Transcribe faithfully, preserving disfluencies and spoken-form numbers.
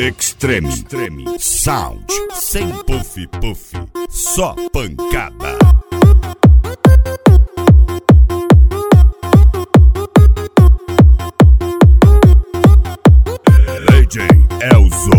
Extreme, Extreme Sound, sem puff puff, só pancada. D J Elzo.